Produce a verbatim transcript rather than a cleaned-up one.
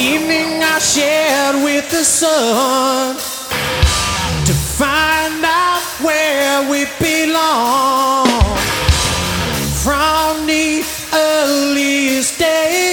Evening I shared with the sun to find out where we belong. From the earliest days